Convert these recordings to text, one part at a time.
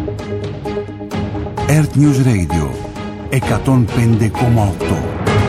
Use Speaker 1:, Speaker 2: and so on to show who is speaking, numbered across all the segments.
Speaker 1: Earth News Radio 105,8.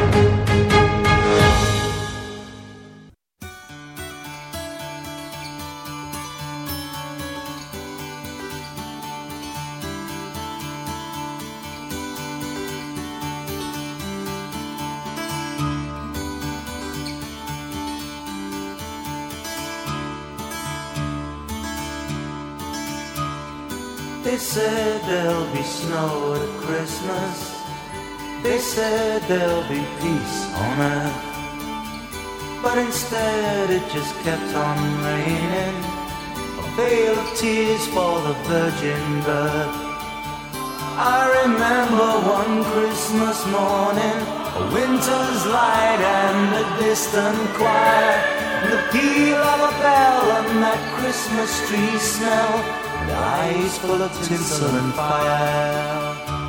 Speaker 2: They said there'll be snow at Christmas. They said there'll be peace on earth. But instead it just kept on raining, a veil of tears for the virgin birth. I remember one Christmas morning, a winter's light and a distant choir, and the peal of a bell and that Christmas tree smell, and eyes full of tinsel and fire.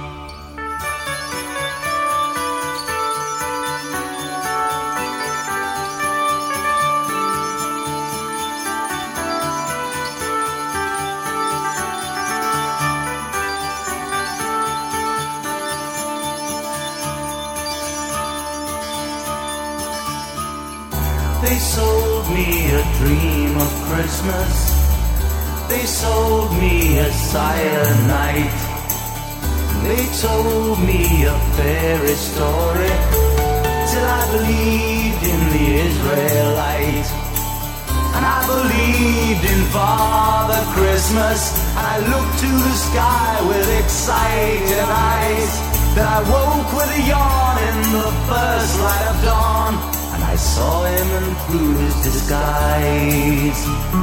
Speaker 2: They sold me a dream of Christmas. They sold me a silent night. They told me a fairy story till I believed in the Israelite. And I believed in Father Christmas. And I looked to the sky with excited eyes. Then I woke with a yawn in the first light of dawn, and I saw him and through his disguise.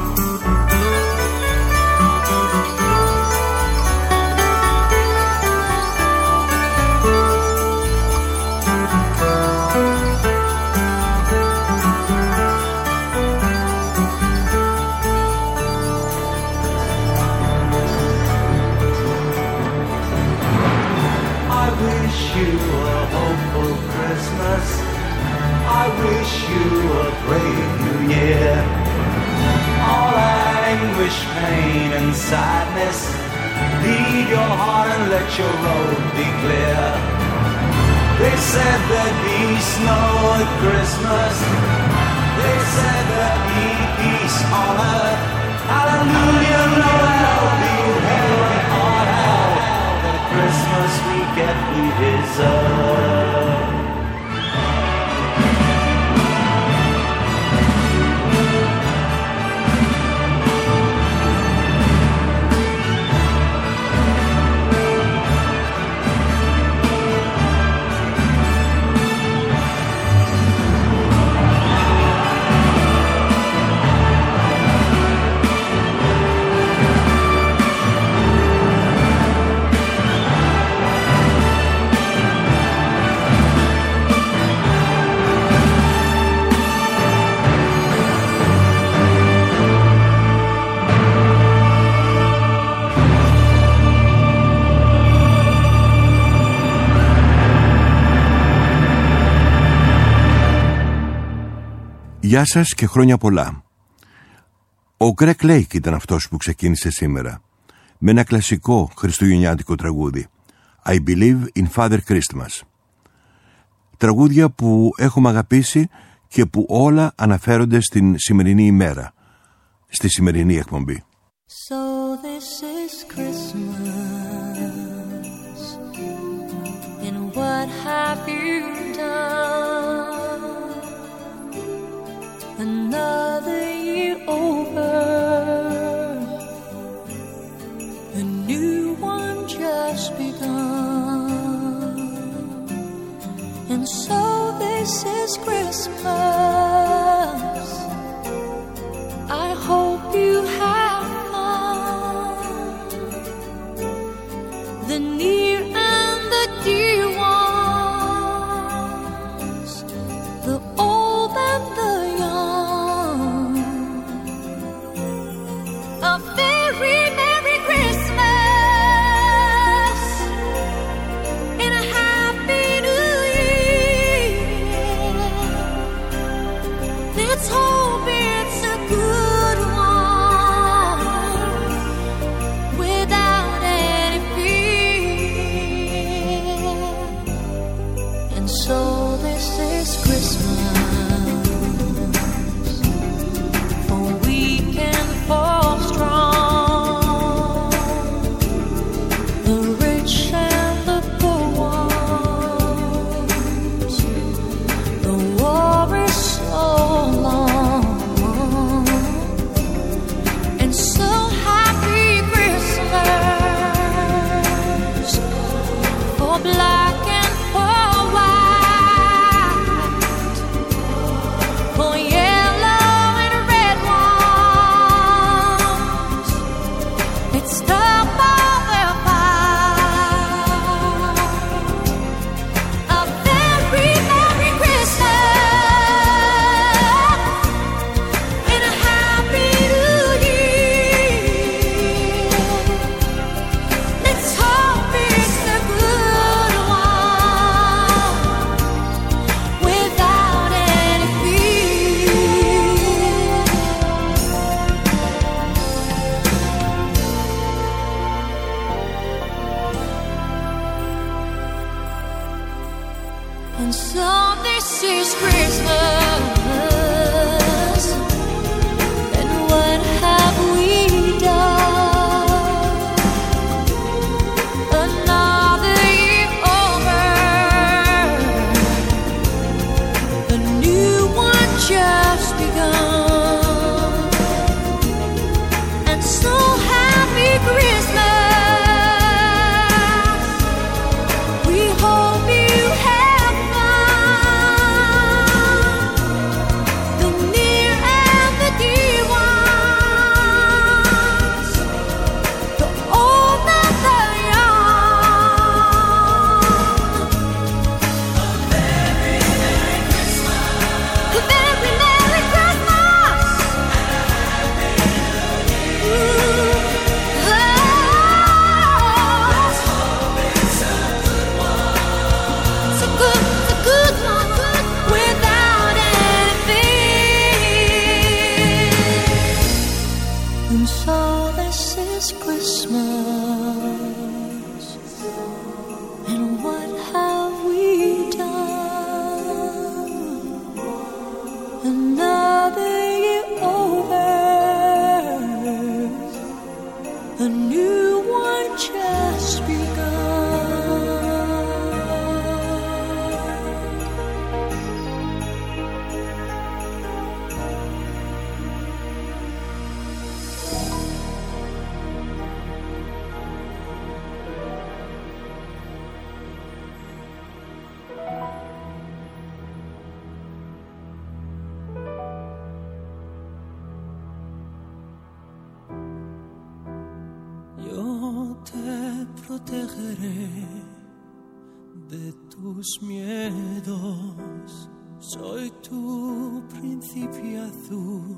Speaker 2: I wish you a hopeful Christmas. I wish you a brave new year. All anguish, pain and sadness, lead your heart and let your road be clear. They said there'd be snow at Christmas. They said there'd be peace on earth. Hallelujah, Noel, be heaven on hell. The Christmas we get we deserve.
Speaker 1: Γεια σας και χρόνια πολλά. Ο Greg Lake ήταν αυτός που ξεκίνησε σήμερα με ένα κλασικό χριστουγεννιάτικο τραγούδι, I Believe in Father Christmas. Τραγούδια που έχουμε αγαπήσει και που όλα αναφέρονται στην σημερινή ημέρα, στη σημερινή εκπομπή.
Speaker 3: So this is Christmas, and what have you done? Another year over, a new one just begun, and so this is Christmas. I hope you have fun, the near and the dear ones, the old and the young. A very Merry Christmas and a Happy New Year. Let's hope it's a good one without midst of all their fight. A very Merry Christmas and a Happy New Year. Let's hope it's a good one without any fear. And so this is Christmas, and what have we done? Another year over, a new one just begun. And so happy Christmas, we hope you have fun. The near and the dear ones, the old and the young. A very Merry Christmas. A very Merry Christmas. Let's hope it's a good one. It's a good one without anything. And so this is Christmas, and what have we done? Another year over, a new one just begun.
Speaker 4: Yo te protegeré de tus miedos, soy tu príncipe azul,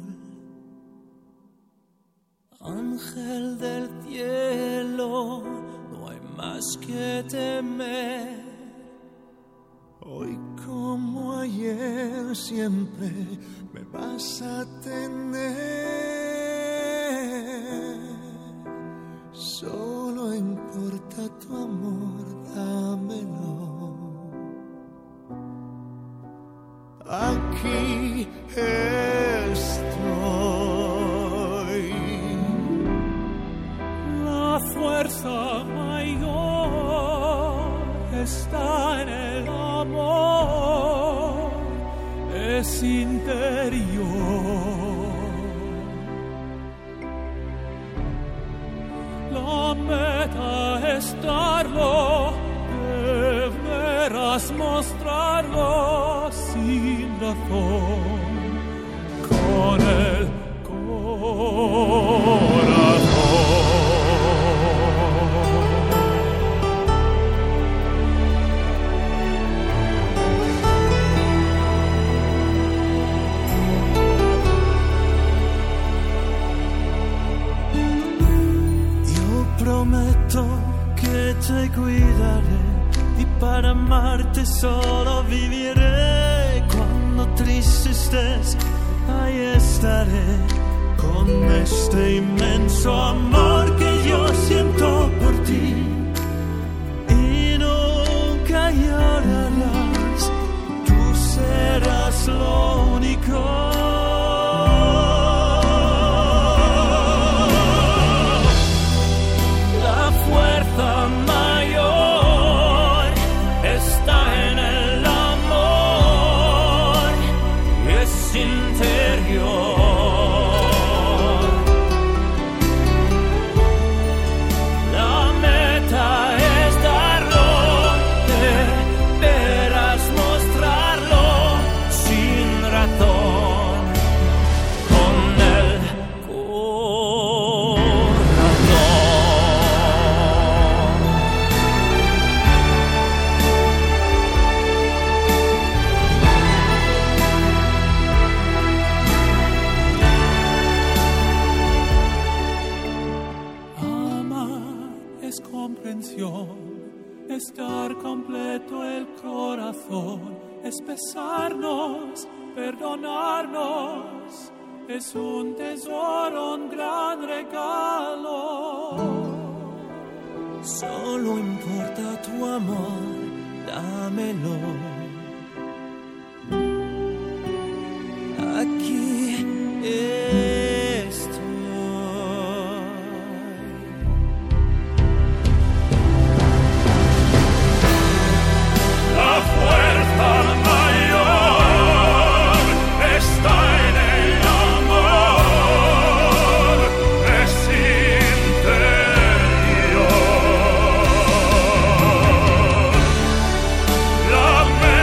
Speaker 4: ángel del cielo, no hay más que temer.
Speaker 5: Hoy como ayer siempre me vas a tener. Solo importa tu amor, dámelo. Aquí estoy.
Speaker 4: La fuerza mayor está en el amor, es interior. La meta es darlo, deberás mostrarlo sin razón, con el
Speaker 5: Prometo que te cuidaré y para amarte solo viviré. Cuando triste estés, ahí estaré con este inmenso amor que yo siento por ti. Y nunca llorarás, tú serás lo único.
Speaker 4: mayor está en el amor, es interior. es comprensión, es dar completo el corazón, es besarnos, perdonarnos, es un tesoro, un gran regalo.
Speaker 5: Solo importa tu amor, dámelo. Aquí estoy.
Speaker 4: La fuerza mayor está en el amor, es interior. La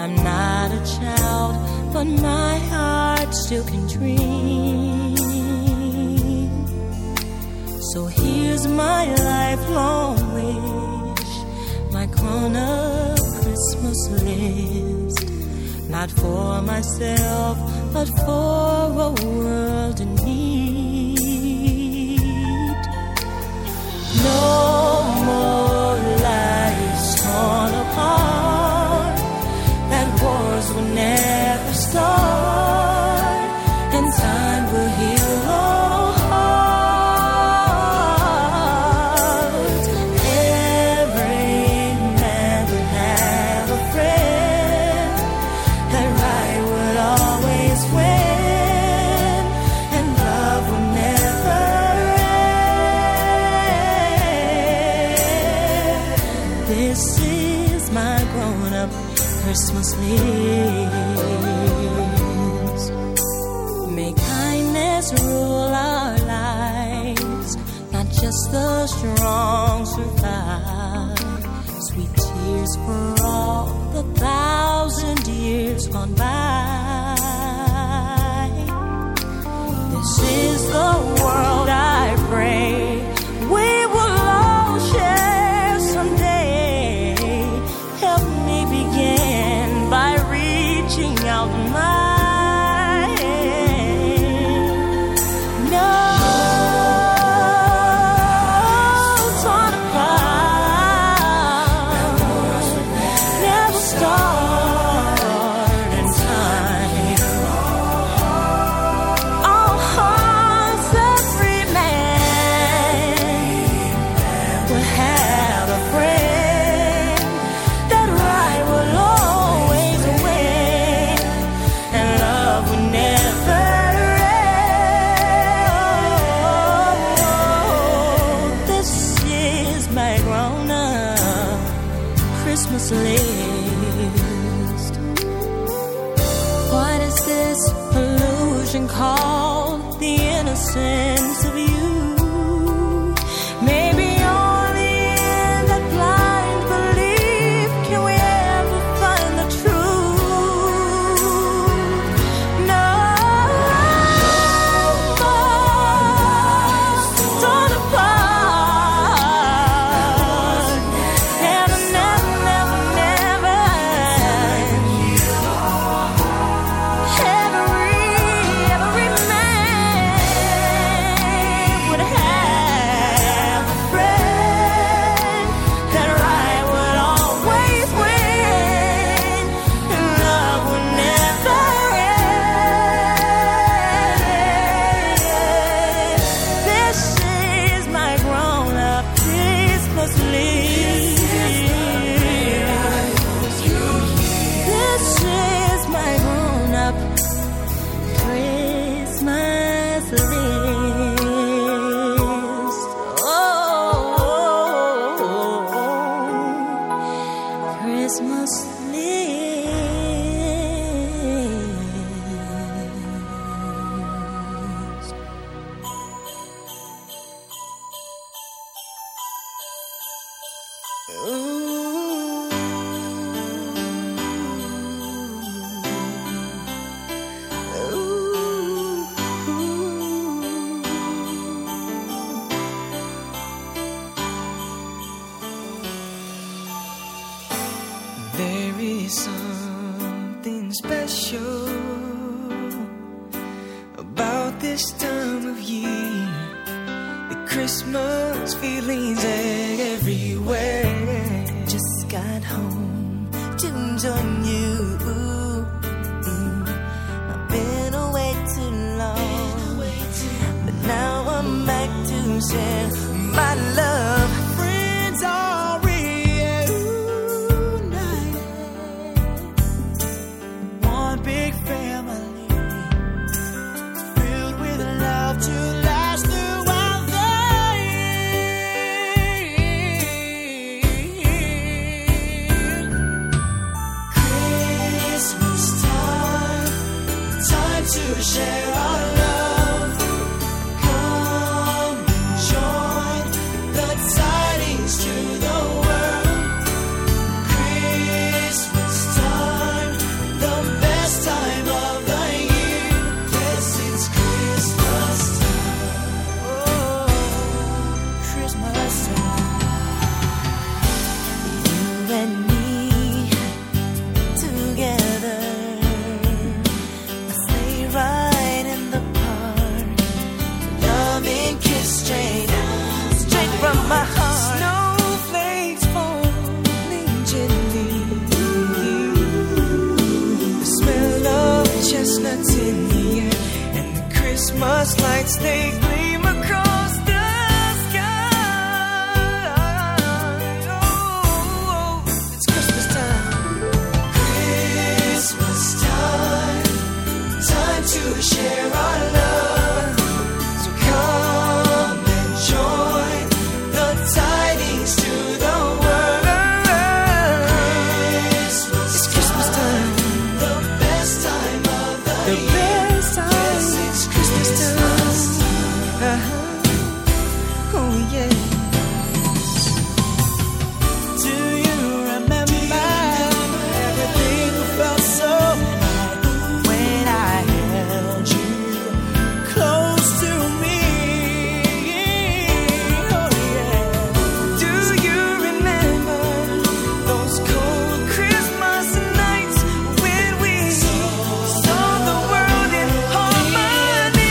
Speaker 5: I'm not a child, but my heart still can dream. So here's my lifelong wish, my grown-up Christmas list. Not for myself, but for a world in need. No more lives torn apart, that wars will never start, and time will heal all hearts. Every man will have a friend, that right will always win, and love will never end. This is my grown-up Christmas list. May kindness rule our lives, not just the strong survive. Sweet tears for all the 1,000 years gone by. This is the world I pray we will all share someday. Help me begin by reaching out my hand. No torn apart, never start in time. All hearts, every man will have a friend, that right will always win, and love will never end. This is my grown-up Christmas list. What is this illusion called the innocence of you? Maybe only in that blind belief can we ever find the truth. No more torn apart. Never, never, never, never. Every man would have a friend, that right would always win, and love would never end. This is my grown-up Christmas list. This is my grown-up Christmas list. Oh, Christmas list. There is something special about this time of year. The Christmas feelings everywhere. Just got home to join you. I've been away too long, but now I'm back to share my love. Friends are reunited, one big family, filled with love to last throughout the year. Christmas time, time to share our love. Come and join the Christmas lights, they gleam across the sky. Oh, it's Christmas time. Christmas time, time to share our love. So come and join the tidings to the world. It's Christmas time, the best time of the year. Oh yeah. Do you remember everything felt so right when I held you close to me? Oh yeah. Do you remember those cold Christmas nights when we saw the world in harmony?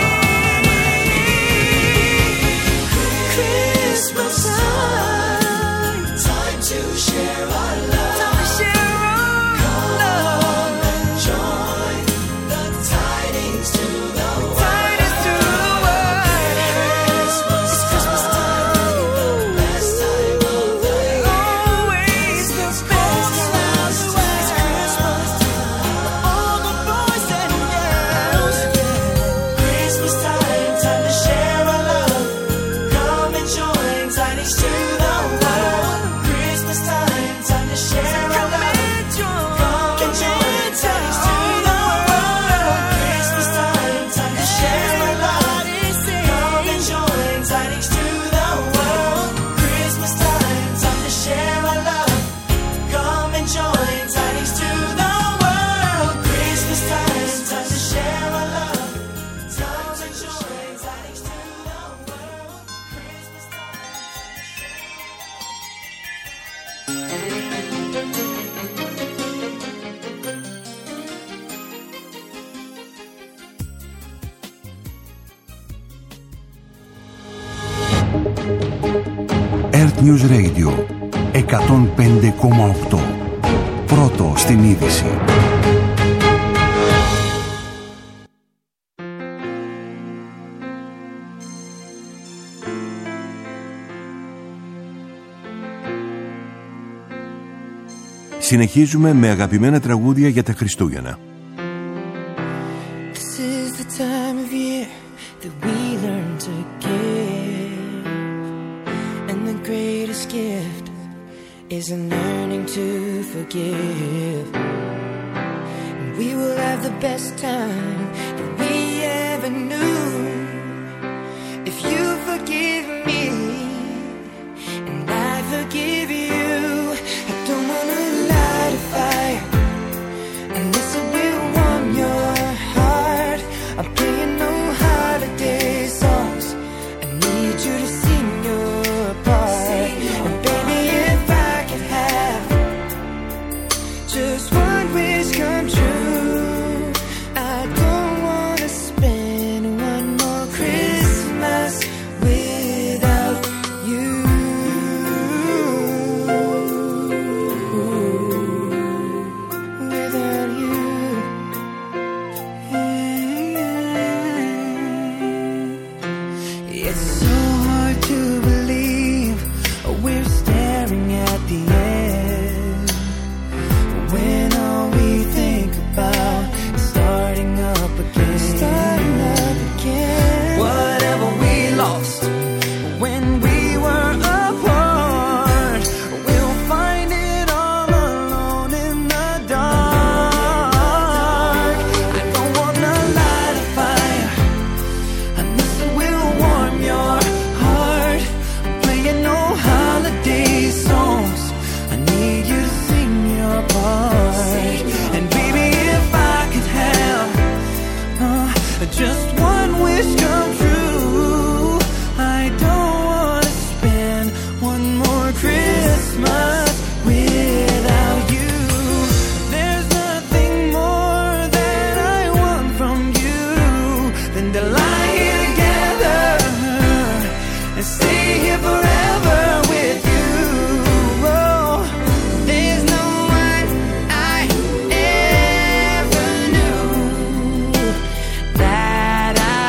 Speaker 5: Christmas time, time to share our love. Time to share our love. Come and join the tidings to the world. Tidings to the world. It's Christmas time, the best time of the year. Always the best time. It's Christmas time, all the boys and girls. Christmas time, time to share our love. Come and join tidings to the world. Christmas time, time to share our love. Come and join tidings to the world. Christmas time, time to share our love. Come and join tidings to the world. Christmas time, time to share our love. Come and join tidings to the world. Christmas time, time to share our love. Come and join tidings to the world. Christmas time.
Speaker 6: Earth News Radio 105,8. Πρώτο στην είδηση.
Speaker 1: Συνεχίζουμε με αγαπημένα τραγούδια για τα Χριστούγεννα.
Speaker 5: This is the time of year that we learn to give, and the greatest gift is in learning to forgive. And we will have the best time that we ever knew if you forgive me and I forgive you. I don't wanna light a fire unless it will warm your heart. I'm playing no holiday songs. I need you to sing your part. And baby, if I could have just one wish come true, I don't wanna spend one more Christmas without you. Without you. It's so hard to believe we're staring at the end when all we think about is starting up again. Starting up again. Whatever we lost when we were apart, we'll find it all alone in the dark. I don't wanna light a fire unless it will warm your heart. I'm playing no holiday songs. I need you to sing your part. And baby, if I could have just one wish come true, I don't wanna spend one more Christmas without you. There's nothing more that I want from you than to lie here together and stay here forever with you. Oh, there's no one I ever knew that I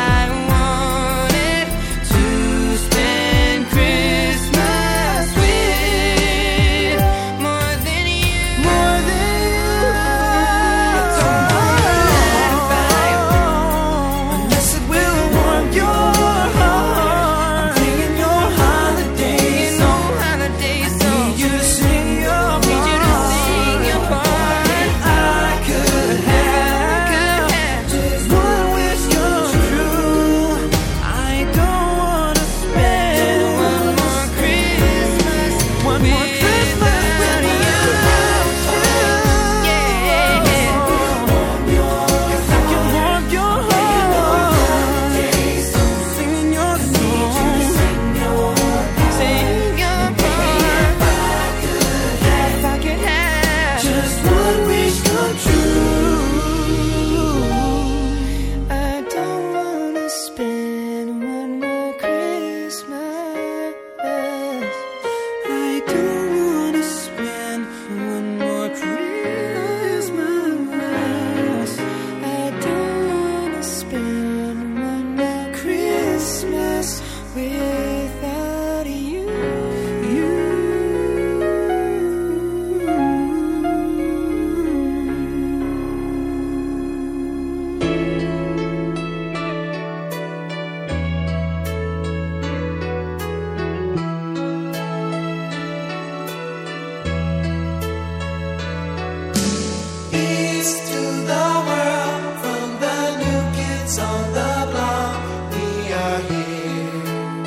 Speaker 2: lights on the block, we are here.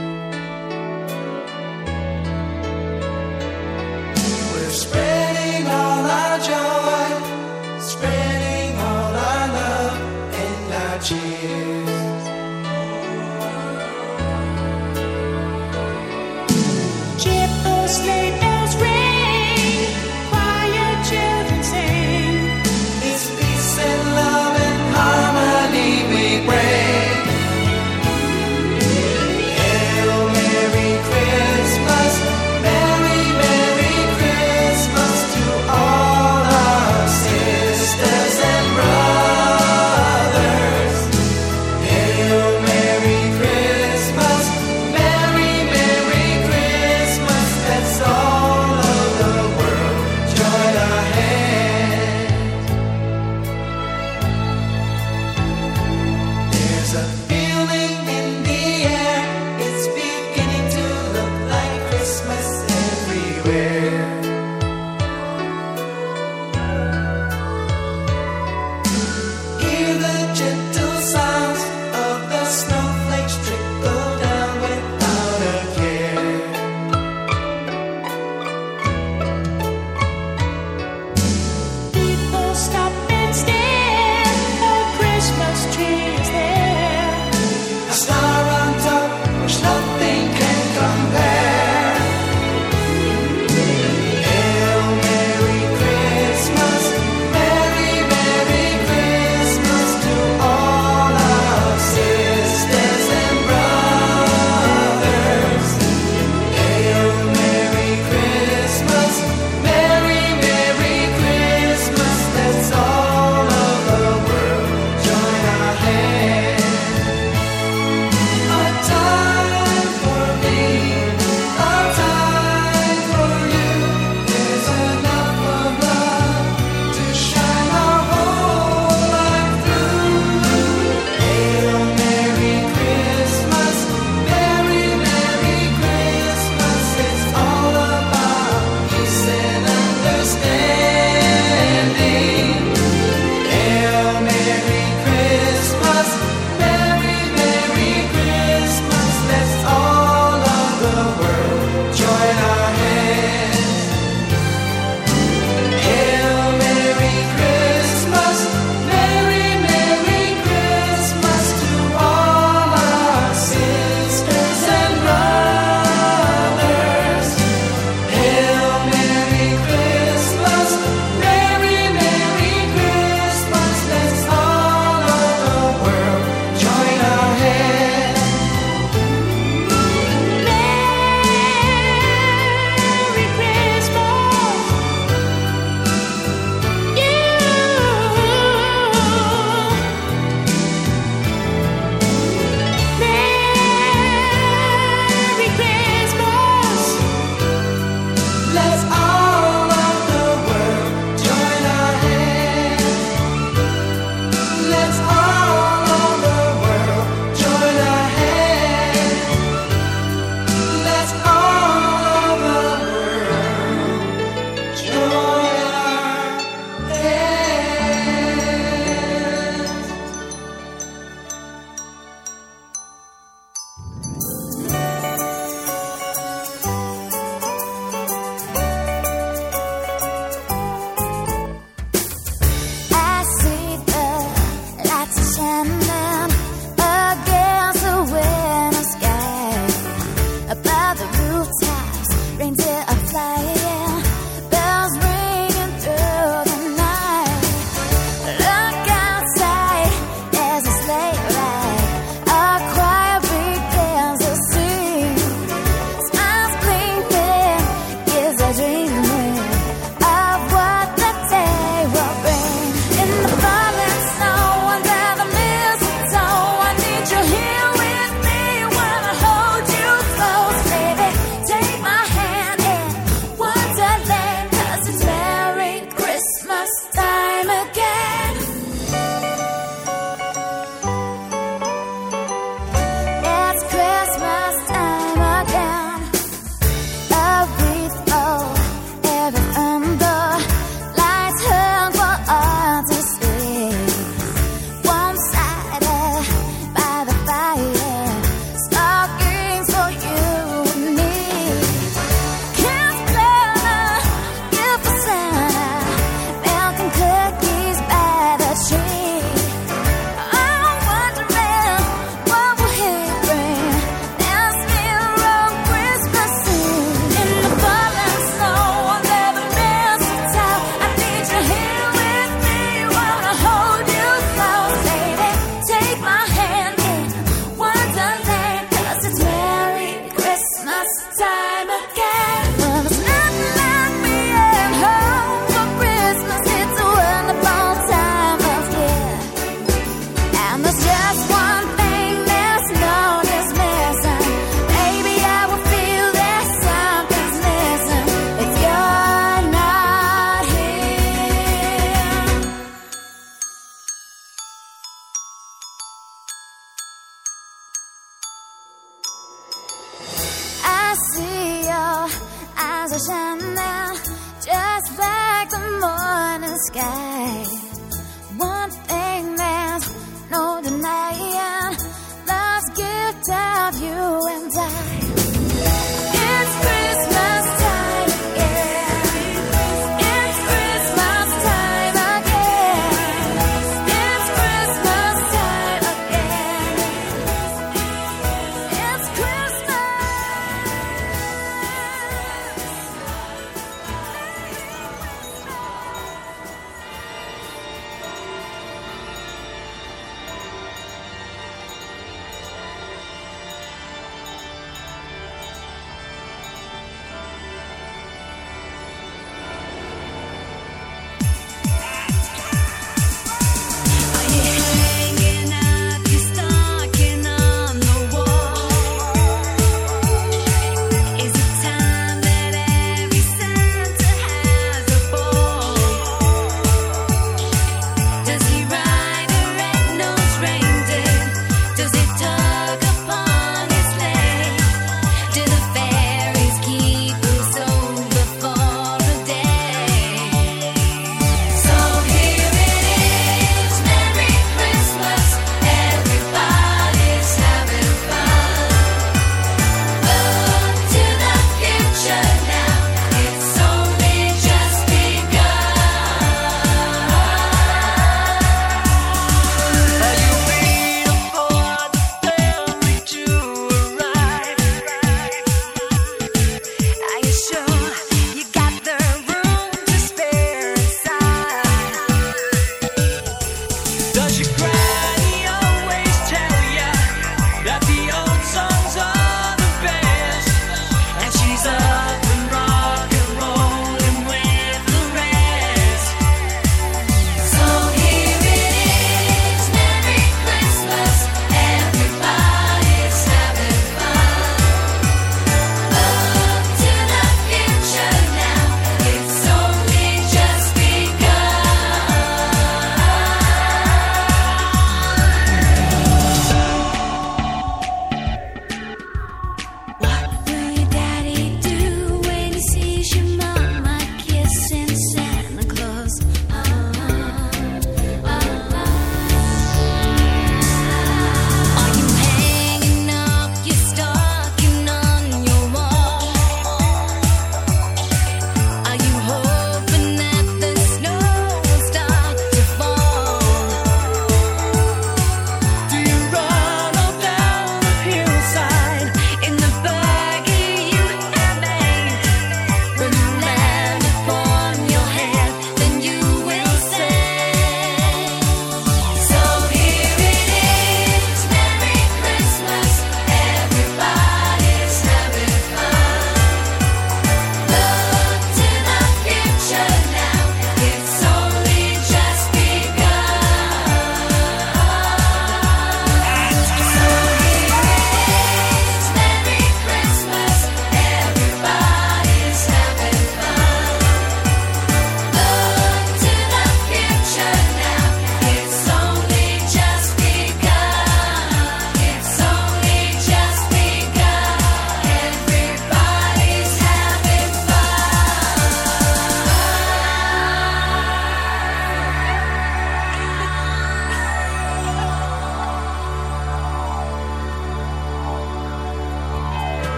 Speaker 2: We're spreading all our joy, spreading all our love and our cheers.
Speaker 3: Cheerful sleigh bells ring, choir children sing.
Speaker 2: It's peace and love and harmony we bring. Hail, Merry Christmas, Merry, Merry Christmas to all our sisters and brothers. Hail, Merry Christmas, Merry, Merry Christmas. Let's all of the world join our hands. There's a feeling in the air, it's beginning to look like Christmas everywhere. Hear the gentle sounds of the snowflakes trickle down without a care.
Speaker 3: People stop and stare, the Christmas tree is there. see your eyes are shining just like the morning sky. One thing there's no denying, love's gift of you and I. It's Christmas time again. It's Christmas time again. It's Christmas time again. It's Christmas.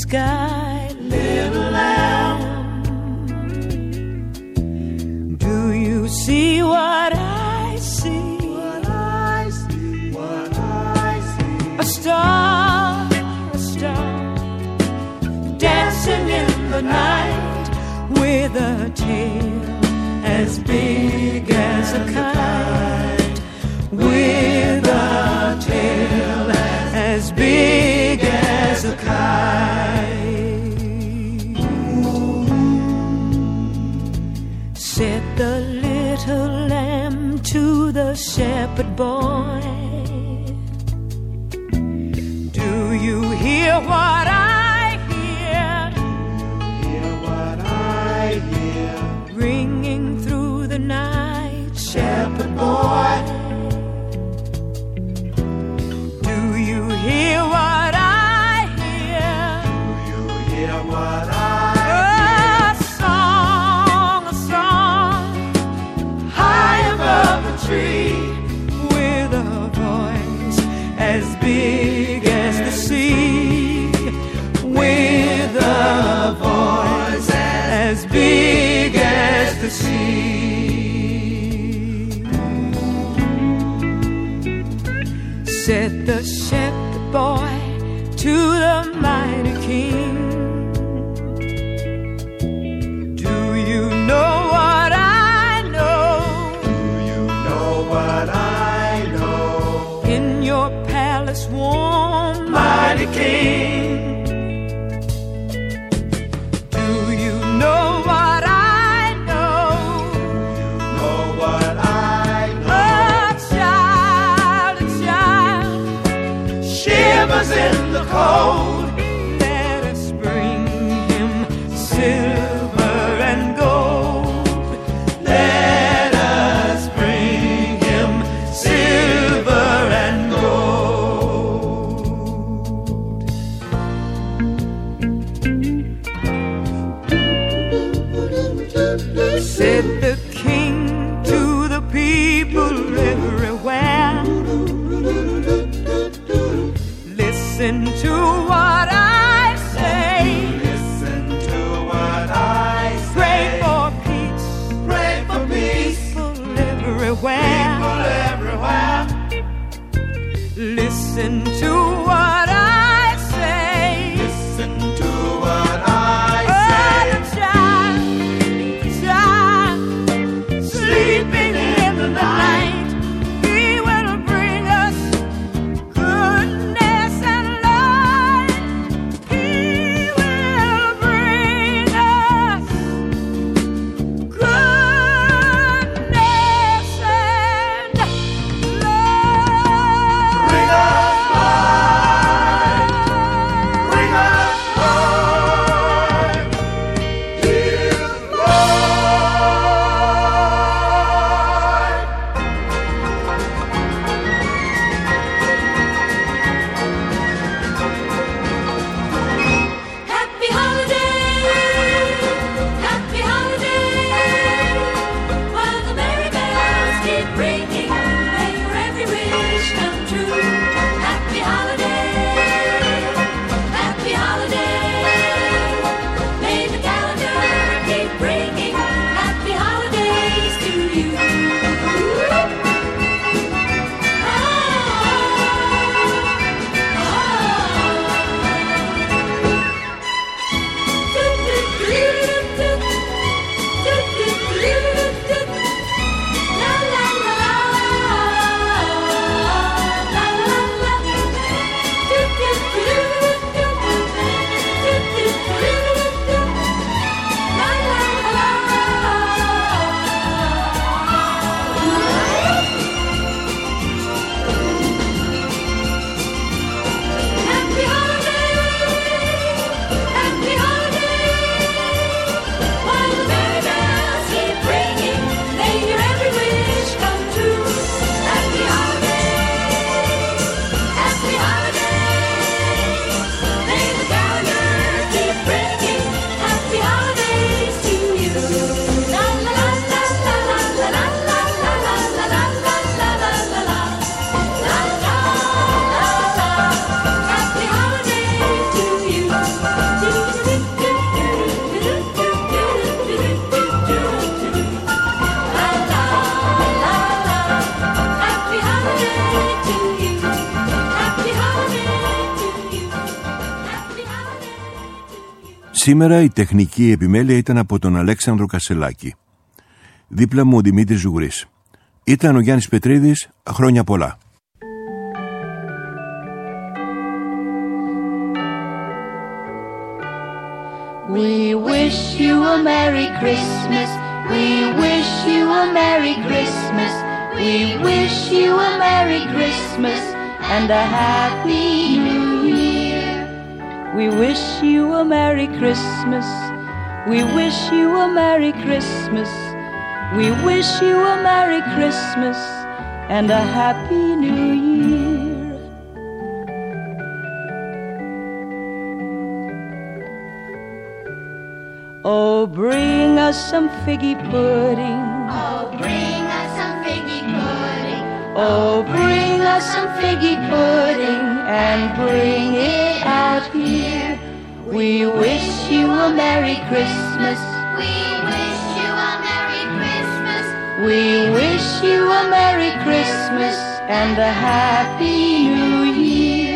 Speaker 3: sky, little lamb. Do you see what I see? What I see, what I see. A star, dancing in the night with a tail as big as a kite, with a tail as big as a kite. Said the little lamb to the shepherd boy, do you hear what I hear? Hear what I hear, ringing through the night, shepherd boy. Do you hear what I hear? Do you hear what I hear? A song, high above the tree, with a voice as big as the sea, with a voice as big as the sea. Said the shepherd boy to the mighty king, do you know what I know? Do you know what I know? In your palace warm, mighty king, do you know what I know? Do you know what I know? A child shivers in the cold. Let us bring him silver and gold. Let us bring him silver and gold. Said the king to the people everywhere, listen to what I say. Listen to what I say. Pray for peace. Pray for peace. People everywhere. People everywhere. Listen to what I say. Listen to what I say. Oh, the child, sleeping in the night, he will bring us goodness and light. He will bring us goodness and light. Bring us light.
Speaker 1: Σήμερα η τεχνική επιμέλεια ήταν από τον Αλέξανδρο Κασελάκη. Δίπλα μου ο Δημήτρης Ζουγρής. Ήταν ο Γιάννης Πετρίδης, χρόνια πολλά.
Speaker 3: We wish you a Merry Christmas. We wish you a Merry Christmas. We wish you a Merry Christmas and a Happy New Year. We wish you a Merry Christmas. We wish you a Merry Christmas. We wish you a Merry Christmas and a Happy New Year. Oh, bring us some figgy pudding.
Speaker 5: Oh, bring us some figgy pudding.
Speaker 3: Oh, bring us some figgy pudding and bring it out here. We wish you a Merry Christmas.
Speaker 5: We wish you a Merry Christmas.
Speaker 3: We wish you a Merry Christmas and a Happy New Year.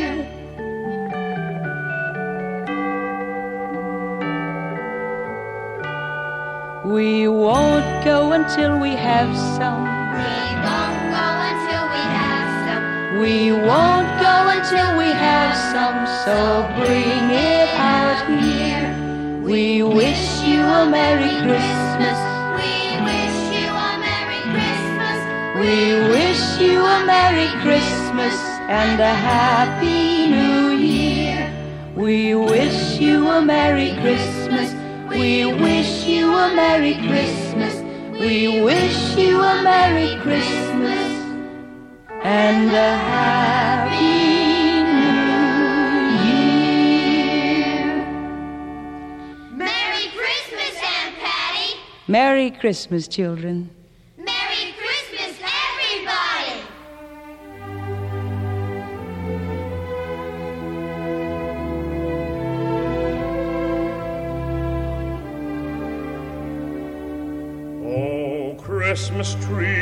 Speaker 3: We won't go until we have some.
Speaker 5: We won't go until we have some.
Speaker 3: We won't go until we have some, so bring it out here. We wish you a Merry Christmas.
Speaker 5: We wish you a Merry Christmas.
Speaker 3: We wish you a Merry Christmas and a Happy New Year. We wish you a Merry Christmas. We wish you a Merry Christmas. We wish you a Merry Christmas and a Happy New Year.
Speaker 5: Merry Christmas, Aunt Patty.
Speaker 3: Merry Christmas, children.
Speaker 5: Merry Christmas, everybody.
Speaker 4: Christmas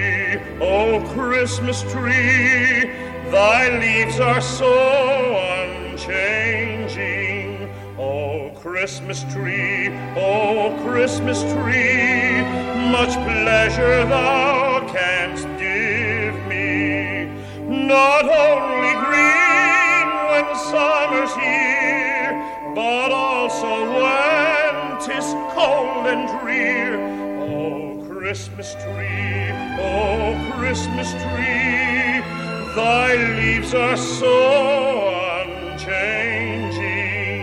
Speaker 4: tree, thy leaves are so unchanging. Oh, Christmas tree, much pleasure thou canst give me. Not only green when summer's here, but also when 'tis cold and drear. Christmas tree, thy leaves are so unchanging.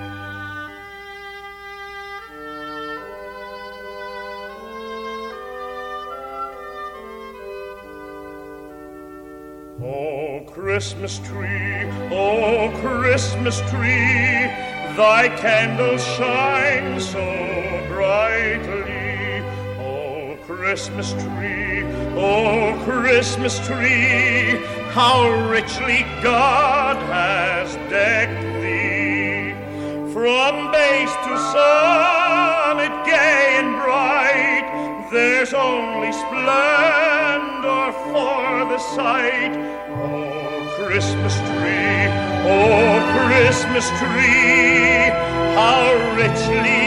Speaker 4: Oh, Christmas tree, thy candles shine so brightly. Christmas tree, how richly God has decked thee. From base to summit, gay and bright, there's only splendor for the sight. Oh, Christmas tree, how richly